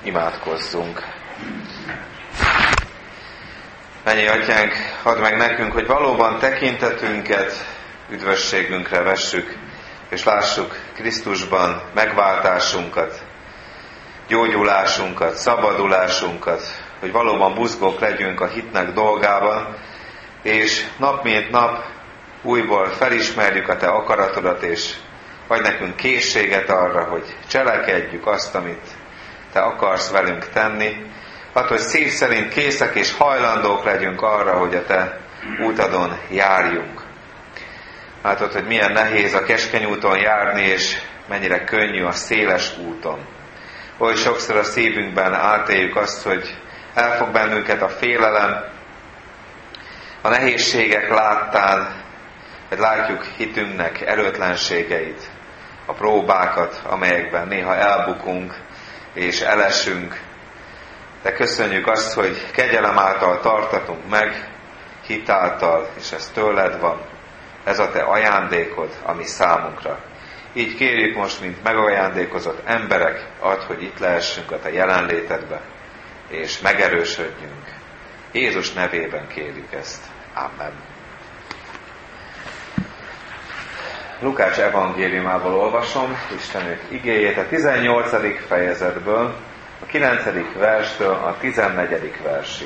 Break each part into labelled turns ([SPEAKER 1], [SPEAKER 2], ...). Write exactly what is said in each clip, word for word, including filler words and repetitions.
[SPEAKER 1] Imádkozzunk. Mennyi Atyánk, add meg nekünk, hogy valóban tekintetünket üdvösségünkre vessük, és lássuk Krisztusban megváltásunkat, gyógyulásunkat, szabadulásunkat, hogy valóban buzgók legyünk a hitnek dolgában, és nap mint nap újból felismerjük a Te akaratodat, és adj nekünk készséget arra, hogy cselekedjük azt, amit Te akarsz velünk tenni, hát, hogy szív szerint készek és hajlandók legyünk arra, hogy a Te útadon járjunk. Látod, hogy milyen nehéz a keskeny úton járni, és mennyire könnyű a széles úton. Oly sokszor a szívünkben átéljük azt, hogy elfog bennünket a félelem, a nehézségek láttán, hogy látjuk hitünknek erőtlenségeit, a próbákat, amelyekben néha elbukunk és elesünk. De köszönjük azt, hogy kegyelem által tartatunk meg, hit által, és ez tőled van. Ez a Te ajándékod, ami számunkra. Így kérjük most, mint megajándékozott emberek, add, hogy itt lehessünk a Te jelenlétedbe, és megerősödjünk. Jézus nevében kérjük ezt. Amen. Lukács evangéliumából olvasom, Istenünk igéjét, a tizennyolcadik fejezetből, a kilencedik verstől a tizennegyedik versig.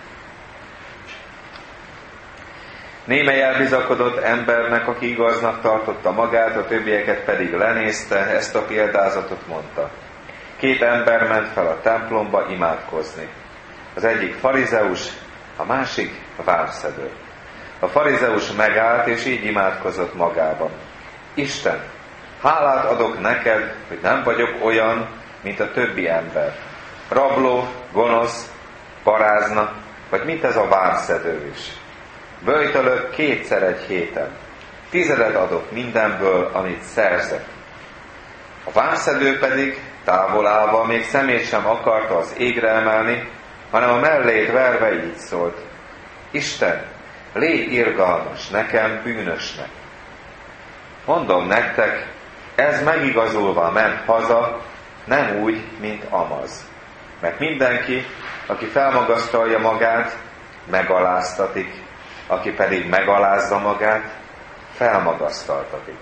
[SPEAKER 1] Némely elbizakodott embernek, aki igaznak tartotta magát, a többieket pedig lenézte, ezt a példázatot mondta. Két ember ment fel a templomba imádkozni. Az egyik farizeus, a másik vámszedő. A farizeus megállt, és így imádkozott magában. Isten, hálát adok neked, hogy nem vagyok olyan, mint a többi ember. Rabló, gonosz, parázna, vagy mint ez a vámszedő is. Böjtölök kétszer egy héten. Tizedet adok mindenből, amit szerzek. A vámszedő pedig távol állva még szemét sem akarta az égre emelni, hanem a mellét verve így szólt. Isten, légy irgalmas nekem, bűnösnek. Mondom nektek, ez megigazulva ment haza, nem úgy, mint Amaz. Mert mindenki, aki felmagasztalja magát, megaláztatik, aki pedig megalázza magát, felmagasztaltatik.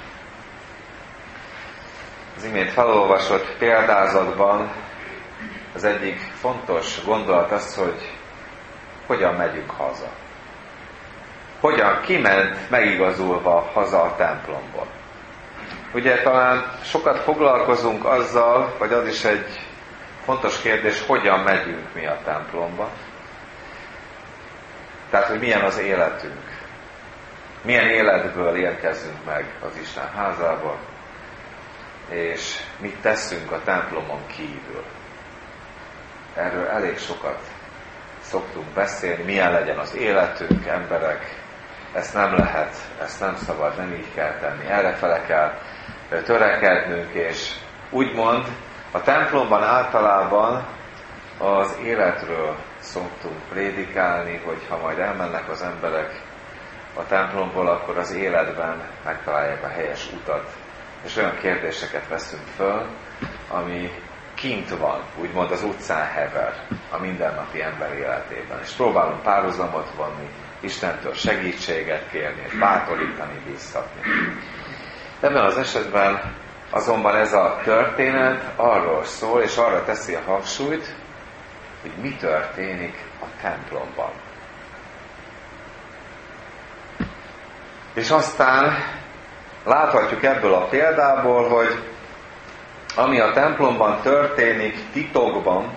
[SPEAKER 1] Az imént felolvasott példázatban az egyik fontos gondolat az, hogy hogyan megyünk haza. Hogyan kiment megigazulva haza a templomból. Ugye talán sokat foglalkozunk azzal, vagy az is egy fontos kérdés, hogyan megyünk mi a templomba. Tehát, hogy milyen az életünk. Milyen életből érkezünk meg az Isten házába, és mit teszünk a templomon kívül. Erről elég sokat szoktunk beszélni, milyen legyen az életünk, emberek. Ezt nem lehet, ezt nem szabad, nem így kell tenni. Errefele kell törekednünk, és úgymond a templomban általában az életről szoktunk prédikálni, hogy ha majd elmennek az emberek a templomból, akkor az életben megtalálják a helyes utat. És olyan kérdéseket veszünk föl, ami kint van, úgymond az utcán hever a mindennapi ember életében. És próbálunk párhuzamot vonni, Istentől segítséget kérni, és bátorítani, bíztatni. Ebben az esetben azonban ez a történet arról szól, és arra teszi a hangsúlyt, hogy mi történik a templomban. És aztán láthatjuk ebből a példából, hogy ami a templomban történik titokban,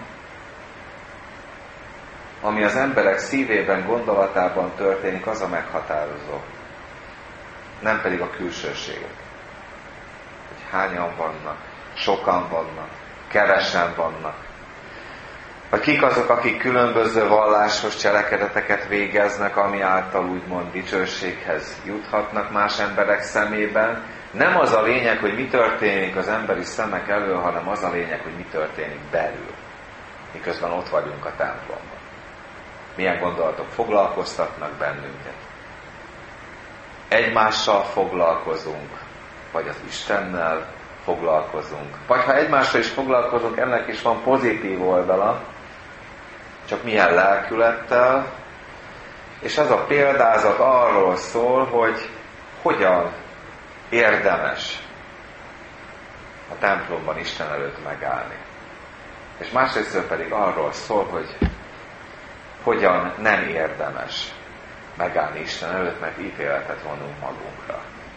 [SPEAKER 1] ami az emberek szívében, gondolatában történik, az a meghatározó. Nem pedig a külsőségek. Hogy hányan vannak, sokan vannak, kevesen vannak. Vagy kik azok, akik különböző vallásos cselekedeteket végeznek, ami által úgymond dicsőséghez juthatnak más emberek szemében. Nem az a lényeg, hogy mi történik az emberi szemek elől, hanem az a lényeg, hogy mi történik belül, miközben ott vagyunk a templomban. Milyen gondolatok foglalkoztatnak bennünket. Egymással foglalkozunk, vagy az Istennel, foglalkozunk. Vagy ha egymással is foglalkozunk, ennek is van pozitív oldala, csak milyen lelkülettel, és ez a példázat arról szól, hogy hogyan érdemes a templomban Isten előtt megállni. És másrészt pedig arról szól, hogy hogyan nem érdemes megállni Isten előtt, mert ítéletet vonunk magunkra.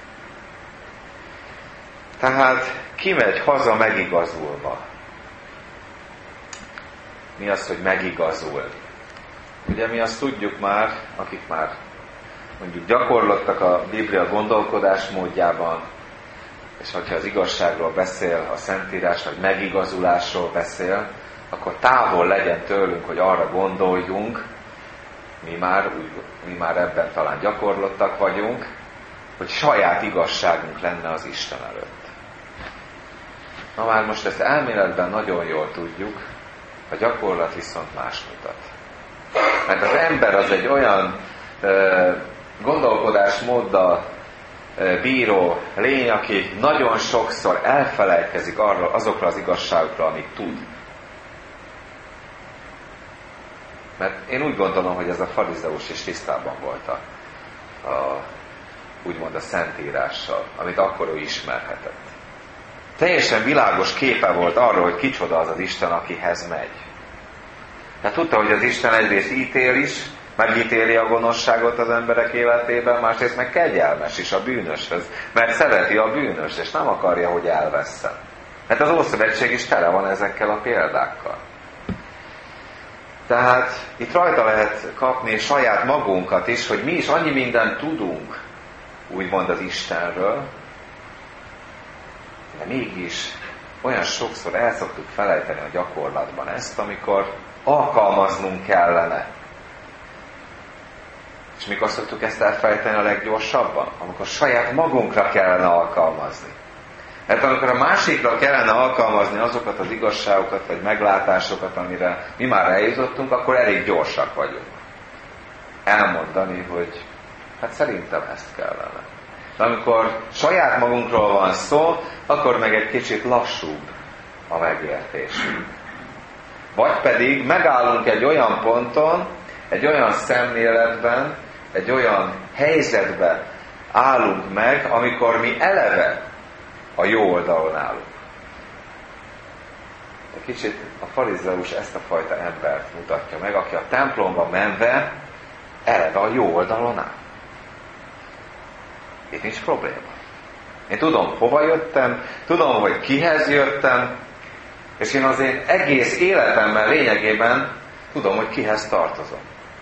[SPEAKER 1] Tehát kimegy haza megigazulva. Mi az, hogy megigazul? Ugye mi azt tudjuk már, akik már mondjuk gyakorlottak a Biblia gondolkodásmódjában, és hogyha az igazságról beszél, a Szentírás, vagy megigazulásról beszél, akkor távol legyen tőlünk, hogy arra gondoljunk, mi már, úgy, mi már ebben talán gyakorlottak vagyunk, hogy saját igazságunk lenne az Isten előtt. Na már most ezt elméletben nagyon jól tudjuk, a gyakorlat viszont más mutat. Mert az ember az egy olyan ö, gondolkodásmóddal ö, bíró lény, aki nagyon sokszor elfelejtkezik arról, azokra az igazságokra, amit tud. Mert én úgy gondolom, hogy ez a farizeus is tisztában volt a, a, úgymond a Szentírással, amit akkor ő ismerhetett. Teljesen világos képe volt arról, hogy kicsoda az az Isten, akihez megy. Tehát tudta, hogy az Isten egyrészt ítél is, megítéli a gonoszságot az emberek életében, másrészt meg kegyelmes is a bűnöshöz, mert szereti a bűnöst, és nem akarja, hogy elvesszen. Hát az Ószövetség is tele van ezekkel a példákkal. Tehát itt rajta lehet kapni saját magunkat is, hogy mi is annyi mindent tudunk, úgymond az Istenről, de mégis olyan sokszor el szoktuk felejteni a gyakorlatban ezt, amikor alkalmaznunk kellene. És mikor szoktuk ezt elfelejteni a leggyorsabban? Amikor saját magunkra kellene alkalmazni. Mert amikor a másikra kellene alkalmazni azokat az igazságokat, vagy meglátásokat, amire mi már eljutottunk, akkor elég gyorsak vagyunk. Elmondani, hogy hát szerintem ezt kellene. De amikor saját magunkról van szó, akkor meg egy kicsit lassúbb a megértésünk. Vagy pedig megállunk egy olyan ponton, egy olyan szemléletben, egy olyan helyzetben állunk meg, amikor mi eleve a jó oldalon állunk. Egy kicsit a farizeus ezt a fajta embert mutatja meg, aki a templomba menve eleve a jó oldalon áll. Itt nincs probléma. Én tudom, hova jöttem, tudom, hogy kihez jöttem, és én az én egész életemben lényegében tudom, hogy kihez tartozom.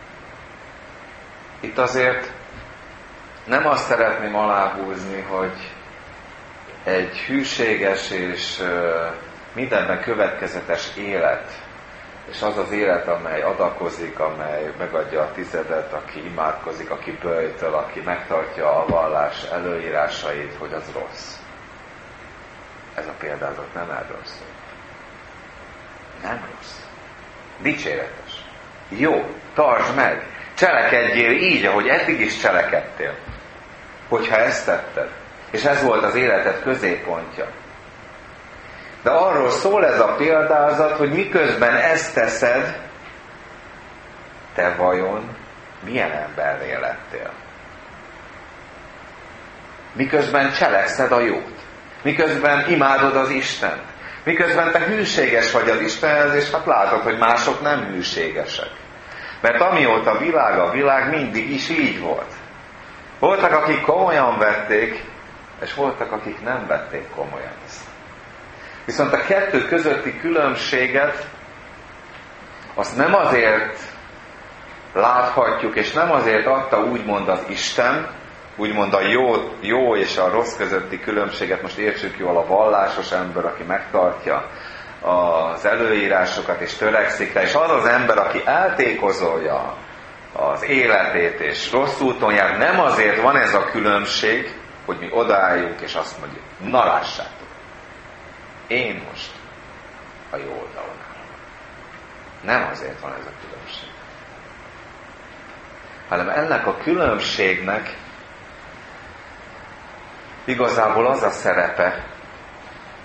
[SPEAKER 1] Itt azért nem azt szeretném aláhúzni, hogy egy hűséges és mindenben következetes élet, és az az élet, amely adakozik, amely megadja a tizedet, aki imádkozik, aki böjtöl, aki megtartja a vallás előírásait, hogy az rossz. Ez a példázat nem erről szól. Nem rossz. Dicséretes. Jó, tartsd meg. Cselekedjél így, ahogy eddig is cselekedtél. Hogyha ezt tetted. És ez volt az életed középpontja. De arról szól ez a példázat, hogy miközben ezt teszed, te vajon milyen emberré lettél? Miközben cselekszed a jót. Miközben imádod az Istent. Miközben te hűséges vagy az Istenhez, és hát látod, hogy mások nem hűségesek. Mert amióta világ a világ, mindig is így volt. Voltak, akik komolyan vették, és voltak, akik nem vették komolyan ezt. Viszont a kettő közötti különbséget azt nem azért láthatjuk, és nem azért adta úgymond az Isten, úgymond a jó, jó és a rossz közötti különbséget, most értsük jól, a vallásos ember, aki megtartja az előírásokat és törekszik rá, és az az ember, aki eltékozolja az életét és rossz úton jár, nem azért van ez a különbség, hogy mi odaálljunk és azt mondjuk, na lássátok, én most a jó oldalon állom. Nem azért van ez a különbség. Hanem ennek a különbségnek igazából az a szerepe,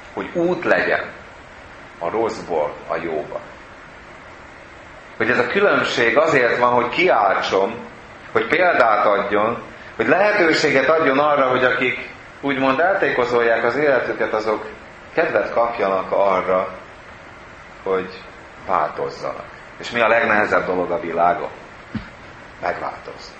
[SPEAKER 1] hogy út legyen a rosszból a jóba. Hogy ez a különbség azért van, hogy kiáltson, hogy példát adjon, hogy lehetőséget adjon arra, hogy akik úgymond eltékozolják az életüket, azok kedvet kapjanak arra, hogy változzanak. És mi a legnehezebb dolog a világon? Megváltozni.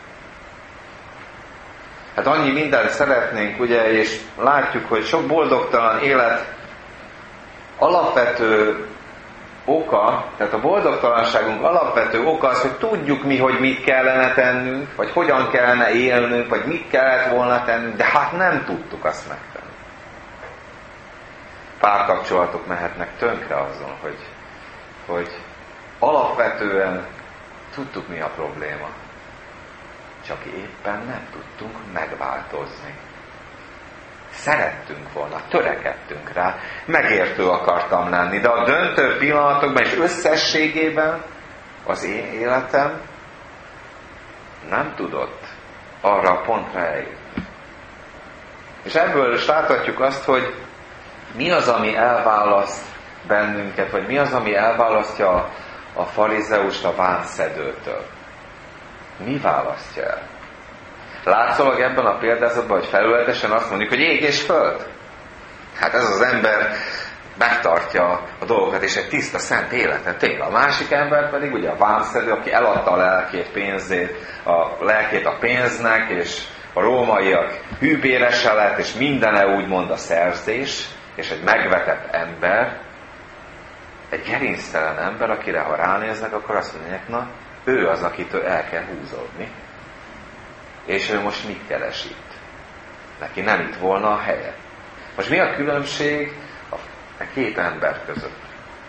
[SPEAKER 1] Hát annyi mindent szeretnénk, ugye, és látjuk, hogy sok boldogtalan élet alapvető oka, tehát a boldogtalanságunk alapvető oka az, hogy tudjuk mi, hogy mit kellene tennünk, vagy hogyan kellene élnünk, vagy mit kellett volna tennünk, de hát nem tudtuk azt megtenni. Párkapcsolatok mehetnek tönkre azon, hogy, hogy alapvetően tudtuk mi a probléma. Csak éppen nem tudtunk megváltozni. Szerettünk volna, törekedtünk rá, megértő akartam lenni, de a döntő pillanatokban és összességében az én életem nem tudott arra a pontra eljutni. És ebből is láthatjuk azt, hogy mi az, ami elválaszt bennünket, vagy mi az, ami elválasztja a, a farizeust a vámszedőtől. Mi választja el? Látszólag ebben a példázatban, hogy felületesen azt mondjuk, hogy ég és föld. Hát ez az ember megtartja a dolgokat, és egy tiszta, szent életet él. A másik ember pedig ugye a vámszedő, aki eladta a lelkét, pénzét, a lelkét a pénznek, és a rómaiak hűbérese lett, és mindene úgymond a szerzés, és egy megvetett ember, egy gerinctelen ember, akire ha ránéznek, akkor azt mondják, na, ő az, akitől el kell húzódni. És ő most mit keres itt? Neki nem itt volna a helye. Most mi a különbség a két ember között?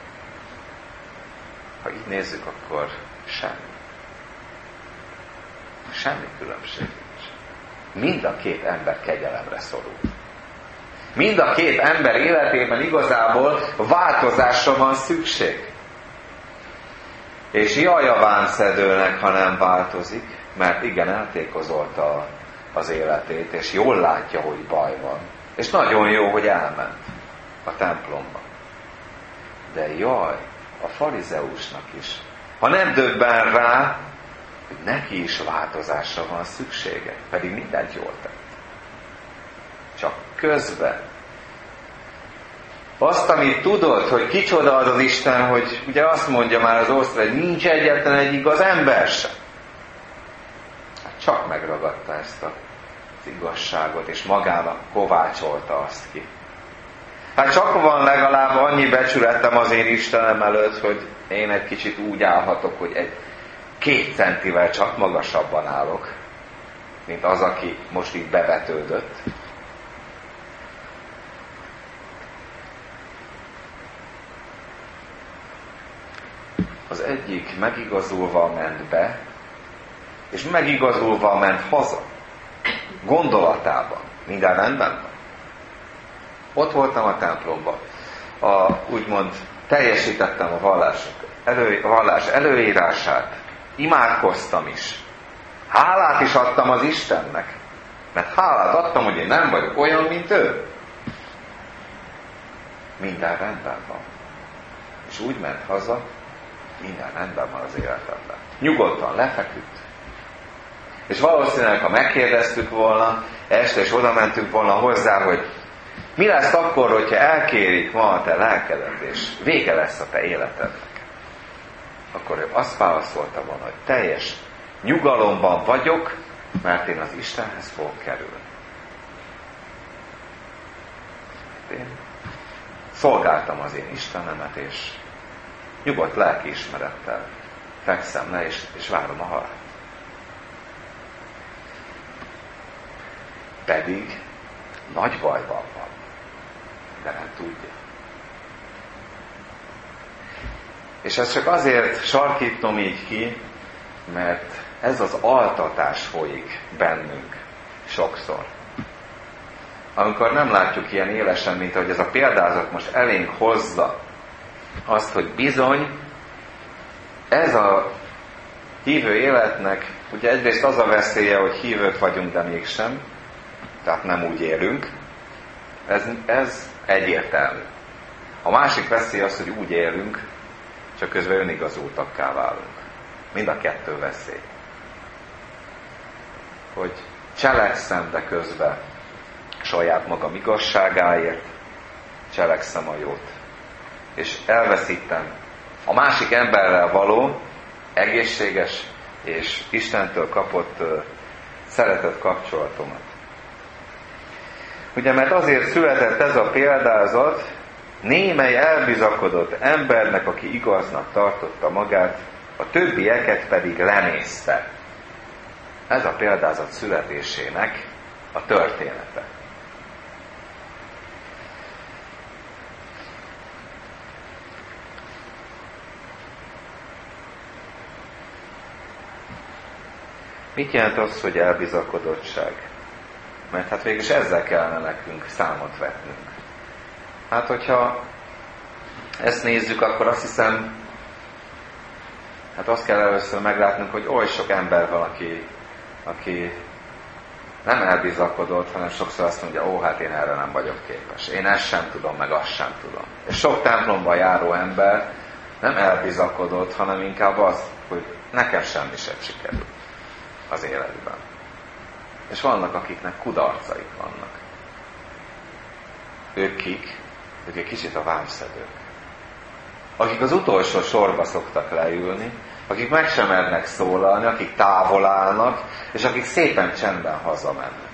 [SPEAKER 1] Ha így nézzük, akkor semmi. Semmi különbség nincs. Mind a két ember kegyelemre szorul. Mind a két ember életében igazából változásra van szükség. És jaj a vámszedőnek, ha nem változik, mert igen, eltékozolta az életét, és jól látja, hogy baj van. És nagyon jó, hogy elment a templomba. De jaj, a farizeusnak is. Ha nem döbben rá, hogy neki is változásra van szüksége, pedig mindent jól tett. Csak közben azt, amit tudod, hogy kicsoda az az Isten, hogy ugye azt mondja már az Ószöveg, hogy nincs egyetlen egy igaz ember sem. Hát csak megragadta ezt az igazságot, és magának kovácsolta azt ki. Hát csak van legalább annyi becsületem az én Istenem előtt, hogy én egy kicsit úgy állhatok, hogy egy két centivel csak magasabban állok, mint az, aki most itt bevetődött. Az egyik megigazulva ment be, és megigazulva ment haza. Gondolatában. Minden rendben van. Ott voltam a templomban. A, úgymond teljesítettem a vallás, elő, a vallás előírását. Imádkoztam is. Hálát is adtam az Istennek. Mert hálát adtam, hogy én nem vagyok olyan, mint ő. Minden rendben van. És úgy ment haza, minden rendben van az életemben. Nyugodtan lefeküdt. És valószínűleg, ha megkérdeztük volna, este és oda mentünk volna hozzá, hogy mi lesz akkor, hogyha elkérik ma a te lelkedet, és vége lesz a te életednek. Akkor ő azt válaszolta volna, hogy teljes nyugalomban vagyok, mert én az Istenhez fogok kerülni. Én szolgáltam az én Istenemet, és nyugodt lelkiismerettel fekszem le, és, és várom a halált. Pedig nagy bajban van, de nem tudja. És ezt csak azért sarkítom így ki, mert ez az altatás folyik bennünk sokszor. Amikor nem látjuk ilyen élesen, mint ahogy ez a példázat most elénk hozza, azt, hogy bizony ez a hívő életnek, ugye egyrészt az a veszélye, hogy hívők vagyunk, de mégsem, tehát nem úgy élünk. Ez, ez egyértelmű. A másik veszély az, hogy úgy élünk, csak közben önigazoltakká válunk. Mind a kettő veszély. Hogy cselekszem, de közben saját magam igazságáért cselekszem a jót. És elveszítem a másik emberrel való egészséges és Istentől kapott uh, szeretett kapcsolatomat. Ugye, mert azért született ez a példázat, némely elbizakodott embernek, aki igaznak tartotta magát, a többieket pedig lenézte. Ez a példázat születésének a története. Mit jelent az, hogy elbizakodottság? Mert hát végülis ezzel kellene nekünk számot vetnünk. Hát, hogyha ezt nézzük, akkor azt hiszem, hát azt kell először meglátnunk, hogy oly sok ember van, aki, aki nem elbizakodott, hanem sokszor azt mondja, ó, hát én erre nem vagyok képes. Én ezt sem tudom, meg azt sem tudom. És sok templomba járó ember nem elbizakodott, hanem inkább az, hogy nekem semmi sem sikerül az életben. És vannak, akiknek kudarcaik vannak. Ők kik? Ők egy kicsit a vámszedők. Akik az utolsó sorba szoktak leülni, akik meg sem mernek szólalni, akik távol állnak, és akik szépen csendben hazamennek.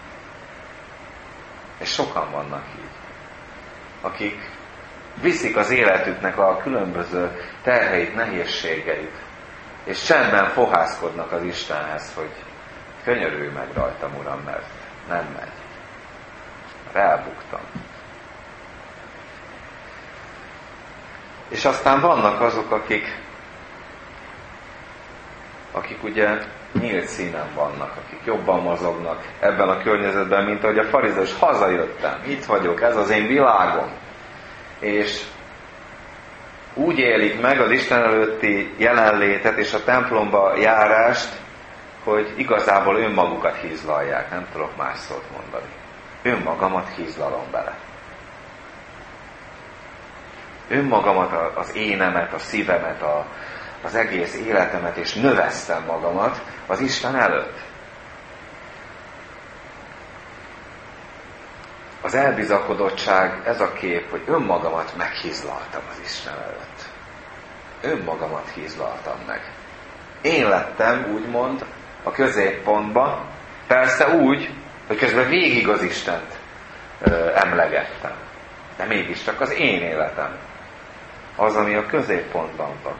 [SPEAKER 1] És sokan vannak így. Akik viszik az életüknek a különböző terheit, nehézségeit, és csendben fohászkodnak az Istenhez, hogy könyörülj meg rajtam, Uram, mert nem megy. Elbuktam. És aztán vannak azok, akik akik ugye nyílt színen vannak, akik jobban mozognak ebben a környezetben, mint ahogy a farizeus, hazajöttem, itt vagyok, ez az én világom. És úgy élik meg az Isten előtti jelenlétet és a templomba járást, hogy igazából önmagukat hízlalják, nem tudok más szót mondani. Önmagamat hízlalom bele. Önmagamat, az énemet, a szívemet, a, az egész életemet, és növesztem magamat az Isten előtt. Az elbizakodottság, ez a kép, hogy önmagamat meghízlaltam az Isten előtt. Önmagamat hízlaltam meg. Én lettem, úgymond, a középpontba, persze úgy, hogy közben végig az Istent ö, emlegettem. De mégis csak az én életem az, ami a középpontban van.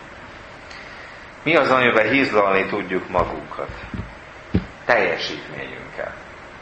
[SPEAKER 1] Mi az, amiben hízlalni tudjuk magunkat? Teljesítményünkkel.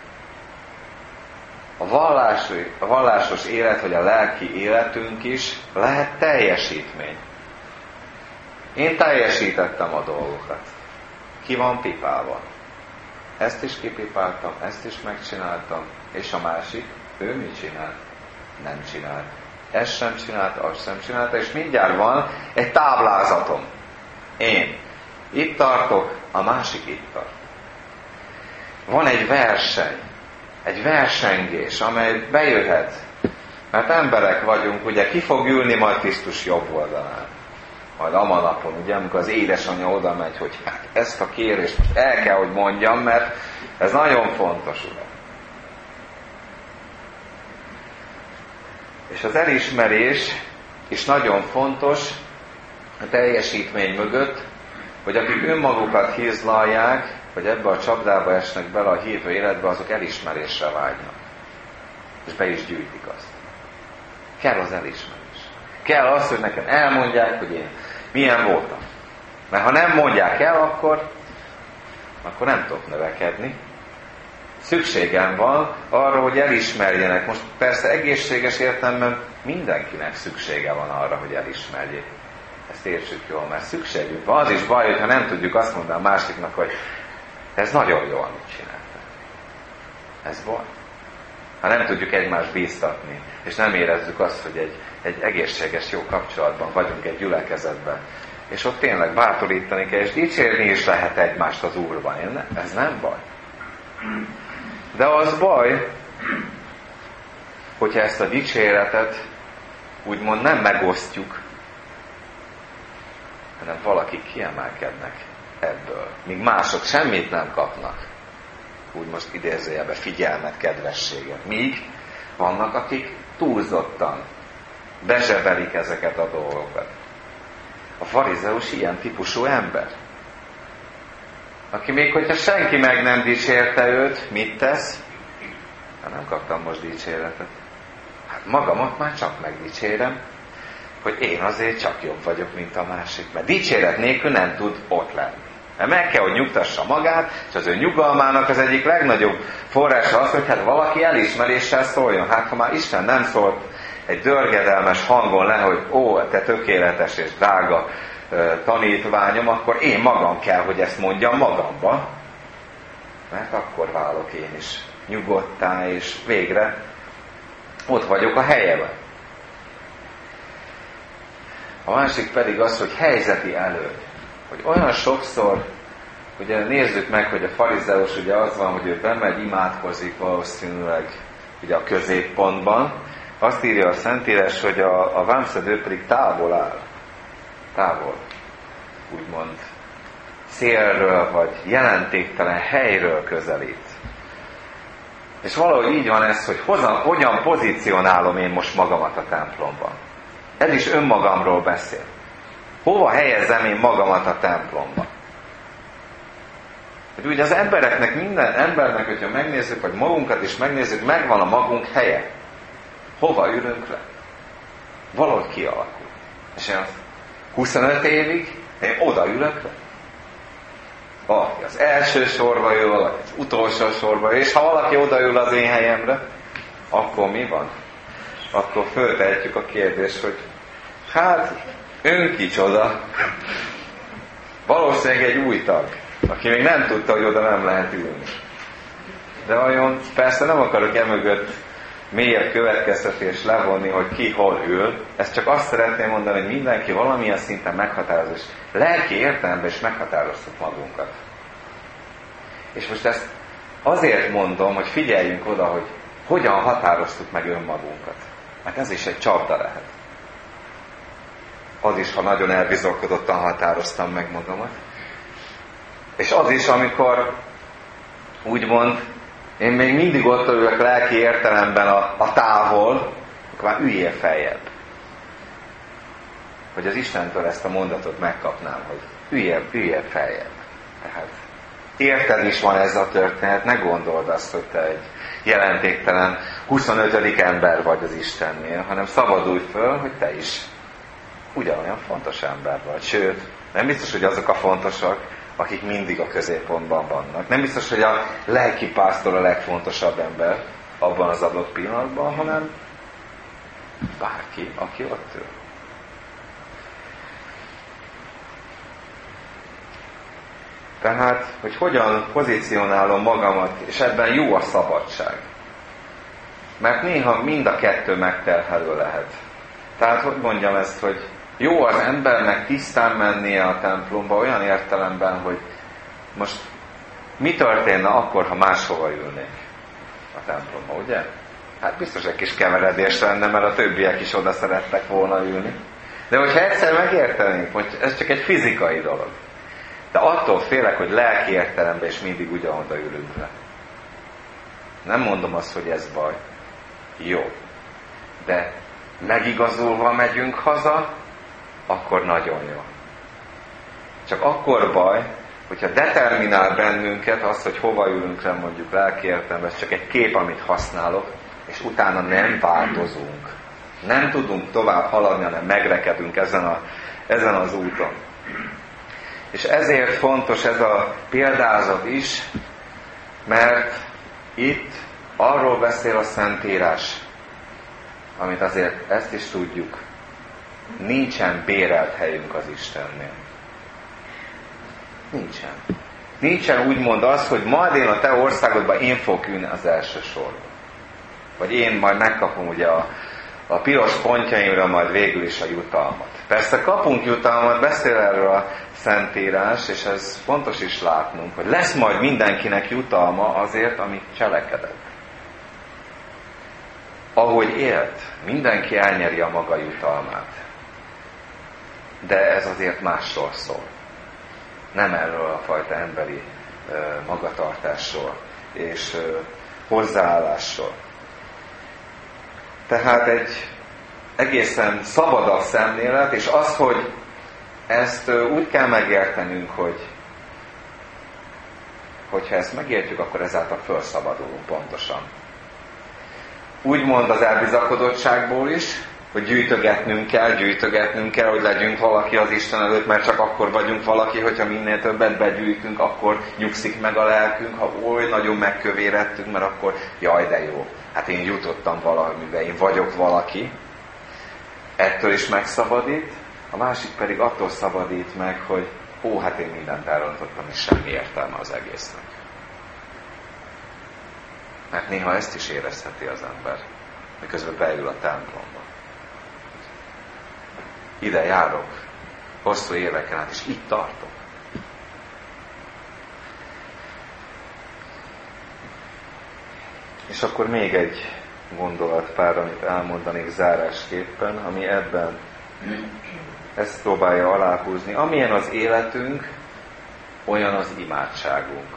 [SPEAKER 1] A, vallás, a vallásos élet, vagy a lelki életünk is lehet teljesítmény. Én teljesítettem a dolgokat. Ki van pipálva? Ezt is kipipáltam, ezt is megcsináltam, és a másik, ő mit csinált? Nem csinált. Ezt sem csinált, azt sem csinálta, és mindjárt van egy táblázatom. Én itt tartok, a másik itt tart. Van egy verseny, egy versengés, amely bejöhet, mert emberek vagyunk, ugye ki fog ülni majd Krisztus jobb oldalán. Majd ama napon, ugye, amikor az édesanyja oda megy, hogy hát ezt a kérést most el kell, hogy mondjam, mert ez nagyon fontos, uram. És az elismerés is nagyon fontos a teljesítmény mögött, hogy akik önmagukat hízlalják, hogy ebbe a csapdába esnek bele a hívő életbe, azok elismerésre vágynak. És be is gyűjtik azt. Kell az elismerés. Kell az, hogy nekem elmondják, hogy én milyen voltam. Mert ha nem mondják el, akkor, akkor nem tudok növekedni. Szükségem van arra, hogy elismerjenek. Most persze egészséges értelemben mindenkinek szüksége van arra, hogy elismerjék. Ezt értsük jól, mert szükségünk van. Az is baj, hogyha nem tudjuk azt mondani a másiknak, hogy ez nagyon jó, amit csináltál. Ez baj. Ha nem tudjuk egymást bíztatni, és nem érezzük azt, hogy egy, egy egészséges, jó kapcsolatban vagyunk egy gyülekezetben, és ott tényleg bátorítani kell, és dicsérni is lehet egymást az Úrban. Én ne, ez nem baj. De az baj, hogyha ezt a dicséretet úgymond nem megosztjuk, hanem valakik kiemelkednek ebből, míg mások semmit nem kapnak, úgy most idézőjelben figyelmet, kedvességet. Míg vannak, akik túlzottan bezsebelik ezeket a dolgokat. A farizeus ilyen típusú ember, aki még hogyha senki meg nem dicsérte őt, mit tesz? Hát nem kaptam most dicséretet. Hát magamat már csak megdicsérem, hogy én azért csak jobb vagyok, mint a másik. Mert dicséret nélkül nem tud ott lenni. Mert meg kell, hogy nyugtassa magát, és az ő nyugalmának az egyik legnagyobb forrása az, hogy hát valaki elismeréssel szóljon. Hát ha már Isten nem szólt egy dörgedelmes hangon le, hogy ó, te tökéletes és drága uh, tanítványom, akkor én magam kell, hogy ezt mondjam magamba. Mert akkor válok én is nyugodtá, és végre ott vagyok a helyemben. A másik pedig az, hogy helyzeti elő. Hogy olyan sokszor, ugye nézzük meg, hogy a farizeus ugye az van, hogy ő bemegy, imádkozik valószínűleg ugye a középpontban. Azt írja a Szentírás, hogy a, a vámszedő pedig távol áll. Távol. Úgymond szélről, vagy jelentéktelen helyről közelít. És valahogy így van ez, hogy hozan, hogyan pozícionálom én most magamat a templomban. Ez is önmagamról beszél. Hova helyezem én magamat a templomban? Hogy ugye az embereknek, minden embernek, hogyha megnézzük, vagy magunkat is megnézzük, megvan a magunk helye. Hova ülünk le? Valahogy kialakul. És én huszonöt évig én oda ülök le. Valaki az első sorba ül, valaki az utolsó sorba ül, és ha valaki odaül az én helyemre, akkor mi van? Akkor föltehetjük a kérdést, hogy hát, ön kicsoda? Valószínűleg egy új tag, aki még nem tudta, hogy oda nem lehet ülni. De vajon, persze nem akarok emögött mélyebb következtetést levonni, hogy ki hol ül. Ezt csak azt szeretném mondani, hogy mindenki valamilyen szinten meghatározó, és lelki értelemben is meghatároztuk magunkat. És most ezt azért mondom, hogy figyeljünk oda, hogy hogyan határoztuk meg önmagunkat. Mert ez is egy csapda lehet. Az is, ha nagyon elbizolkodottan határoztam meg magamat. És az is, amikor úgymond én még mindig ott ülök lelki értelemben a, a távol, akkor már üljél feljebb. Hogy az Istentől ezt a mondatot megkapnám, hogy üljél, üljél feljebb. Tehát érted is van ez a történet, ne gondold azt, hogy te egy jelentéktelen huszonötödik ember vagy az Istennél, hanem szabadulj föl, hogy te is ugyanolyan fontos ember vagy. Sőt, nem biztos, hogy azok a fontosak, akik mindig a középpontban vannak. Nem biztos, hogy a lelki pásztor a legfontosabb ember abban az adott pillanatban, hanem bárki, aki ott ül. Tehát, hogy hogyan pozícionálom magamat, és ebben jó a szabadság. Mert néha mind a kettő megterhelő lehet. Tehát, hogy mondjam ezt, hogy jó az embernek tisztán mennie a templomba olyan értelemben, hogy most mi történne akkor, ha máshova ülnék a templomba, ugye? Hát biztos egy kis keveredés lenne, mert a többiek is oda szerettek volna ülni. De hogyha egyszer megértenénk, hogy ez csak egy fizikai dolog. De attól félek, hogy lelki értelemben is mindig ugyanoda ülünk le. Nem mondom azt, hogy ez baj. Jó. De megigazulva megyünk haza, akkor nagyon jó. Csak akkor baj, hogyha determinál bennünket az, hogy hova ülünk le, mondjuk lelki értelemben, ez csak egy kép, amit használok, és utána nem változunk. Nem tudunk tovább haladni, hanem megrekedünk ezen, a, ezen az úton. És ezért fontos ez a példázat is, mert itt arról beszél a Szentírás, amit azért ezt is tudjuk, nincsen bérelt helyünk az Istennél. Nincsen. Nincsen úgymond az, hogy majd én a te országodban én fogok ülni az első sorban. Vagy én majd megkapom ugye a, a piros pontjaimra majd végül is a jutalmat. Persze kapunk jutalmat, beszél erről a Szentírás, és ez fontos is látnunk, hogy lesz majd mindenkinek jutalma azért, amit cselekedett. Ahogy
[SPEAKER 2] élt, mindenki elnyeri a maga jutalmát. De ez azért másról szól. Nem erről a fajta emberi uh, magatartásról és uh, hozzáállásról. Tehát egy egészen szabadabb szemlélet, és az, hogy ezt uh, úgy kell megértenünk, hogy hogyha ezt megértjük, akkor ezáltal felszabadulunk pontosan. Úgymond az elbizakodottságból is, hogy gyűjtögetnünk kell, gyűjtögetnünk kell, hogy legyünk valaki az Isten előtt, mert csak akkor vagyunk valaki, hogyha minél többet begyűjtünk, akkor nyugszik meg a lelkünk, ha oly nagyon megkövérettünk, mert akkor jaj, de jó, hát én jutottam valamibe, én vagyok valaki. Ettől is megszabadít, a másik pedig attól szabadít meg, hogy ó, hát én mindent elrontottam, és semmi értelme az egésznek. Mert néha ezt is érezheti az ember, miközben beül a templomba. Ide járok, hosszú éveken át, és itt tartok. És akkor még egy gondolatpár, amit elmondanék zárásképpen, ami ebben ezt próbálja aláhúzni. Amilyen az életünk, olyan az imádságunk.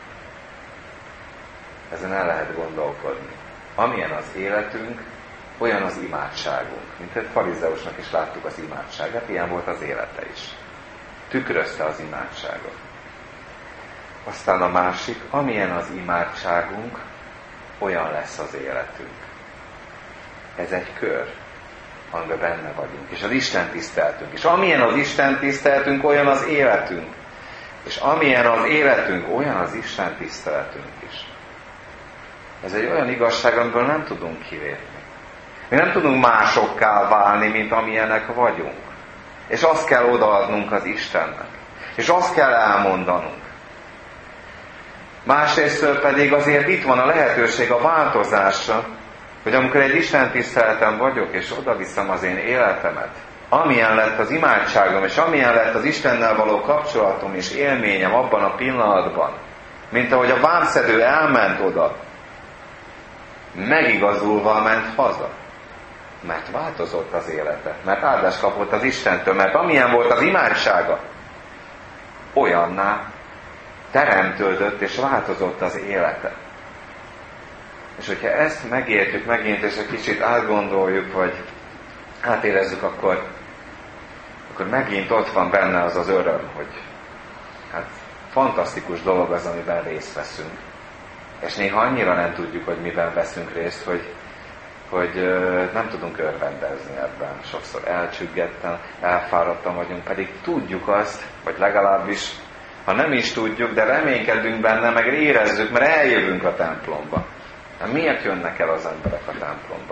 [SPEAKER 2] Ezen el lehet gondolkodni. Amilyen az életünk, olyan az imádságunk. Mint egy farizeusnak is láttuk az imádságát, ilyen volt az élete is. Tükrözte az imádságot. Aztán a másik, amilyen az imádságunk, olyan lesz az életünk. Ez egy kör, amiben benne vagyunk. És az Isten tiszteltünk. És amilyen az Isten tiszteltünk, olyan az életünk. És amilyen az életünk, olyan az Isten tiszteletünk is. Ez egy olyan igazság, amiből nem tudunk kilépni. Mi nem tudunk másokká válni, mint amilyenek vagyunk. És azt kell odaadnunk az Istennek. És azt kell elmondanunk. Másrésztől pedig azért itt van a lehetőség a változásra, hogy amikor egy Isten tiszteleten vagyok, és oda viszem az én életemet, amilyen lett az imádságom, és amilyen lett az Istennel való kapcsolatom és élményem abban a pillanatban, mint ahogy a vámszedő elment oda, megigazulva ment haza. Mert változott az élete, mert áldást kapott az Istentől, mert amilyen volt az imádsága, olyanná teremtődött és változott az élete. És hogyha ezt megértjük megint, és egy kicsit átgondoljuk, vagy átérezzük, akkor, akkor megint ott van benne az az öröm, hogy hát fantasztikus dolog az, amiben részt veszünk. És néha annyira nem tudjuk, hogy miben veszünk részt, hogy, hogy nem tudunk örvendezni ebben. Sokszor elcsüggetten, elfáradtan vagyunk, pedig tudjuk azt, vagy legalábbis, ha nem is tudjuk, de reménykedünk benne, meg érezzük, mert eljövünk a templomba. De miért jönnek el az emberek a templomba?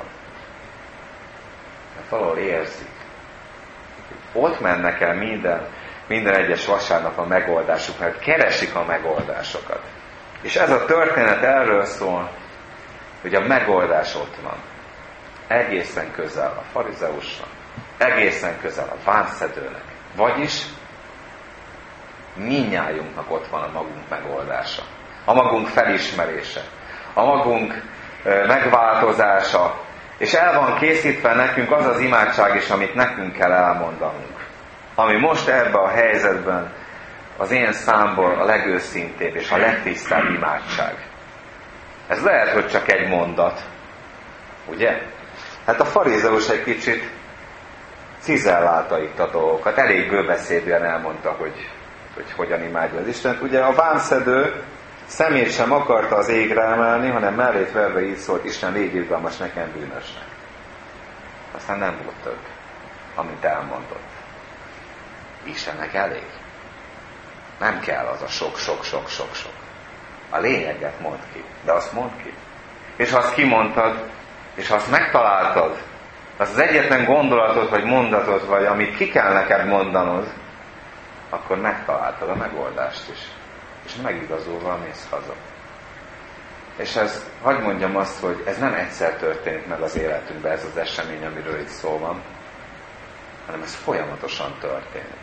[SPEAKER 2] Mert valahol érzik. Ott mennek el minden, minden egyes vasárnap a megoldásuk, mert keresik a megoldásokat. És ez a történet erről szól, hogy a megoldás ott van. Egészen közel a farizeusnak, egészen közel a vámszedőnek. Vagyis mindnyájunknak ott van a magunk megoldása. A magunk felismerése. A magunk megváltozása. És el van készítve nekünk az az imádság is, amit nekünk kell elmondanunk. Ami most ebben a helyzetben az én számból a legőszintébb és a legtisztább imádság. Ez lehet, hogy csak egy mondat. Ugye? Hát a farizeus egy kicsit cizellálta itt a dolgokat. Elég bőbeszédűen elmondta, hogy, hogy hogyan imádja az Istent. Ugye a vámszedő szemét sem akarta az égre emelni, hanem mellét verve így szólt: Isten, légy irgalmas nekem, bűnösnek. Aztán nem volt több, amit elmondott. Istennek elég. Nem kell az a sok-sok-sok-sok-sok. A lényeget mondd ki, de azt mondd ki. És ha azt kimondtad, és ha azt megtaláltad, az az egyetlen gondolatod, vagy mondatod, vagy amit ki kell neked mondanod, akkor megtaláltad a megoldást is. És megigazulva mész haza. És ez, hadd mondjam azt, hogy ez nem egyszer történik meg az életünkben, ez az esemény, amiről itt szó van, hanem ez folyamatosan történik.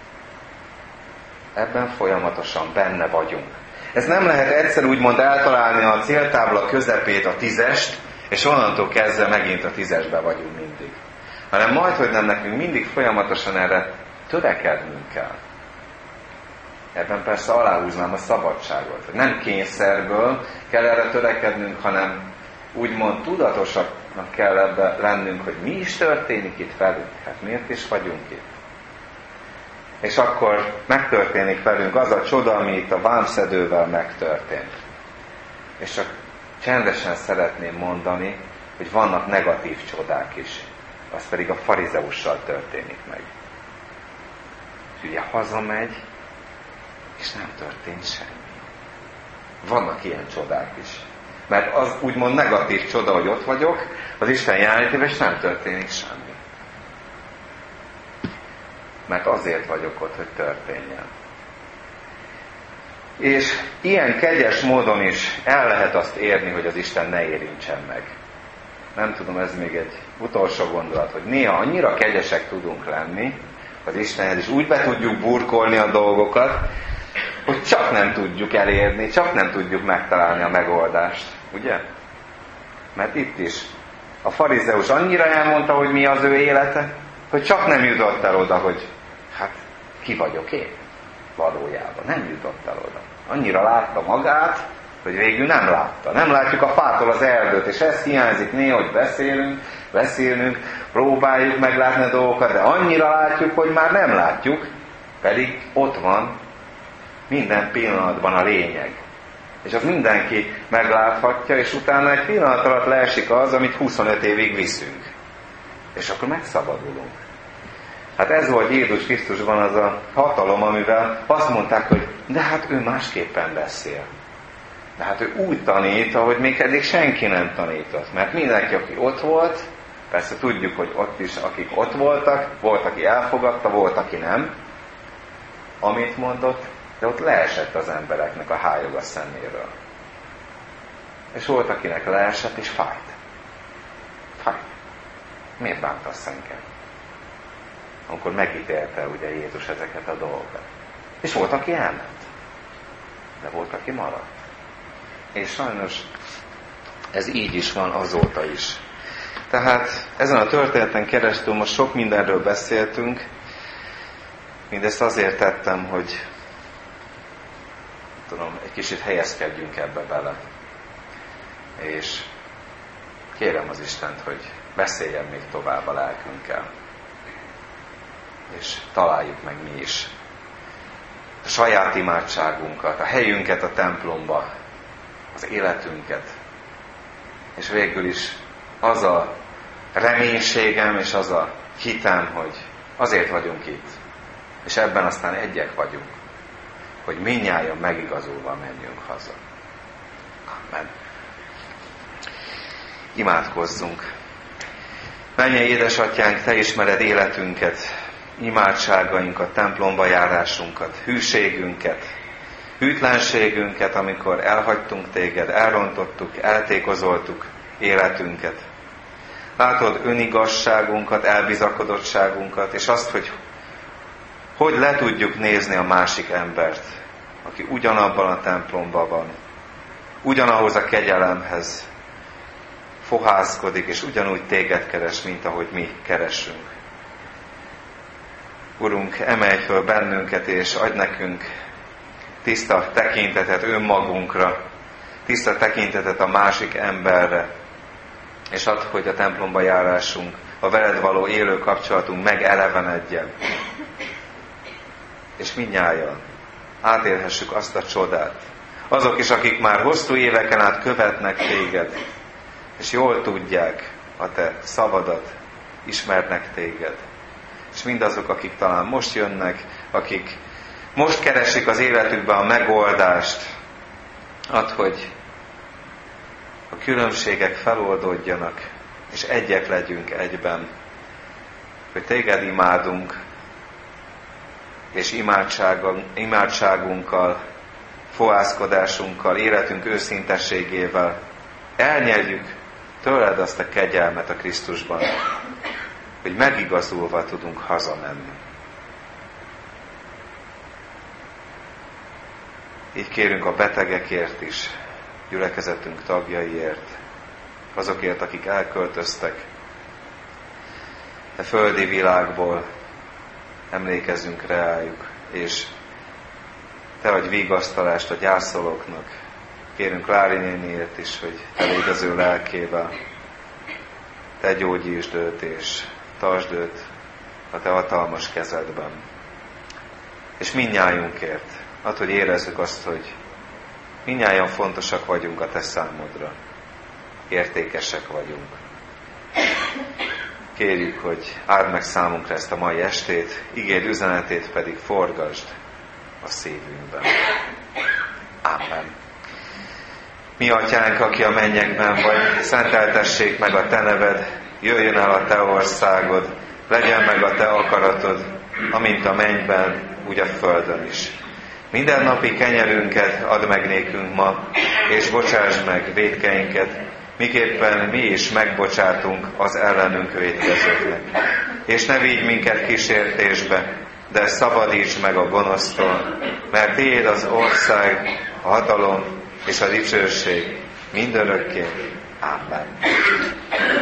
[SPEAKER 2] Ebben folyamatosan benne vagyunk. Ez nem lehet egyszer úgymond eltalálni a céltábla közepét, a tízest,
[SPEAKER 1] és onnantól kezdve megint a tízesbe vagyunk mindig. Hanem majd, hogy nem nekünk mindig folyamatosan erre törekednünk kell. Ebben persze aláhúznám a szabadságot. Nem kényszerből kell erre törekednünk, hanem úgymond tudatosaknak kell ebbe lennünk, hogy mi is történik itt velünk. Hát miért is vagyunk itt? És akkor megtörténik velünk az a csoda, ami itt a vámszedővel megtörtént. És csak csendesen szeretném mondani, hogy vannak negatív csodák is. Az pedig a farizeussal történik meg. És ugye hazamegy, és nem történt semmi. Vannak ilyen csodák is. Mert az úgymond negatív csoda, hogy ott vagyok, az Isten jelenlétében, és nem történik semmi. Mert azért vagyok ott, hogy történjen. És ilyen kegyes módon is el lehet azt érni, hogy az Isten ne érintsen meg. Nem tudom, ez még egy utolsó gondolat, hogy néha annyira kegyesek tudunk lenni az Istenhez, és úgy be tudjuk burkolni a dolgokat, hogy csak nem tudjuk elérni, csak nem tudjuk megtalálni a megoldást. Ugye? Mert itt is a farizeus annyira elmondta, hogy mi az ő élete, hogy csak nem jutott el oda, hogy hát ki vagyok én valójában. Nem jutott el oda. Annyira látta magát, hogy végül nem látta. Nem látjuk a fától az erdőt, és ez hiányzik néha, hogy beszélünk, beszélünk, próbáljuk meglátni a dolgokat, de annyira látjuk, hogy már nem látjuk, pedig ott van minden pillanatban a lényeg. És az mindenki megláthatja, és utána egy pillanat alatt leesik az, amit huszonöt évig viszünk. És akkor megszabadulunk. Hát ez volt Jézus Krisztusban az a hatalom, amivel azt mondták, hogy de hát ő másképpen beszél. De hát ő úgy tanít, ahogy még eddig senki nem tanított. Mert mindenki, aki ott volt, persze tudjuk, hogy ott is, akik ott voltak, volt, aki elfogadta, volt, aki nem, amit mondott, de ott leesett az embereknek a hályog a szeméről. És volt, akinek leesett, és fájt. Fájt. Miért bántasz engem? Amikor megítélte ugye Jézus ezeket a dolgokat. És volt, aki elment. De volt, aki maradt. És sajnos ez így is van azóta is. Tehát ezen a történeten keresztül most sok mindenről beszéltünk. Mindezt azért tettem, hogy tudom, egy kicsit helyezkedjünk ebbe bele. És kérem az Istent, hogy beszéljen még tovább a lelkünkkel. És találjuk meg mi is a saját imádságunkat, a helyünket a templomba, az életünket. És végül is az a reménységem és az a hitem, hogy azért vagyunk itt. És ebben aztán egyek vagyunk, hogy mindnyájan megigazulva menjünk haza. Amen. Imádkozzunk. Mennyei édesatyánk, Te ismered életünket, imádságainkat, templomba járásunkat, hűségünket, hűtlenségünket, amikor elhagytunk Téged, elrontottuk, eltékozoltuk életünket. Látod önigazságunkat, elbizakodottságunkat, és azt, hogy hogy le tudjuk nézni a másik embert, aki ugyanabban a templomban van, ugyanahoz a kegyelemhez fohászkodik, és ugyanúgy Téged keres, mint ahogy mi keresünk. Urunk, emelj föl bennünket, és adj nekünk tiszta tekintetet önmagunkra, tiszta tekintetet a másik emberre, és add, hogy a templomba járásunk, a veled való élő kapcsolatunk megelevenedjen. És mindnyájan átélhessük azt a csodát. Azok is, akik már hosszú éveken át követnek Téged, és jól tudják a Te szavadat, ismernek Téged. És mindazok, akik talán most jönnek, akik most keresik az életükben a megoldást, add, hogy a különbségek feloldódjanak, és egyek legyünk egyben, hogy Téged imádunk, és imádságunkkal, fohászkodásunkkal, életünk őszintességével elnyerjük tőled azt a kegyelmet a Krisztusban, hogy megigazulva tudunk hazamenni. Így kérünk a betegekért is, gyülekezetünk tagjaiért, azokért, akik elköltöztek a földi világból, emlékezzünk rájuk, és Te adj vigasztalást a gyászolóknak. Kérünk Lári néniért is, hogy elég az ő lelkével. Te gyógyítsd őt, és tartsd őt a Te hatalmas kezedben. És mindnyájunkért, add, hogy érezzük azt, hogy mindnyájan fontosak vagyunk a Te számodra. Értékesek vagyunk. Kérjük, hogy áld meg számunkra ezt a mai estét, igéd üzenetét pedig forgasd a szívünkben. Amen. Mi atyánk, aki a mennyekben vagy, szenteltessék meg a Te neved, jöjjön el a Te országod, legyen meg a Te akaratod, amint a mennyben, úgy a földön is. Minden napi kenyerünket add meg nékünk ma, és bocsásd meg vétkeinket, miképpen mi is megbocsátunk az ellenünk vétkezőknek. És ne vigy minket kísértésbe, de szabadíts meg a gonosztól, mert Tiéd az ország, a hatalom és a dicsőség mindörökké. Amen.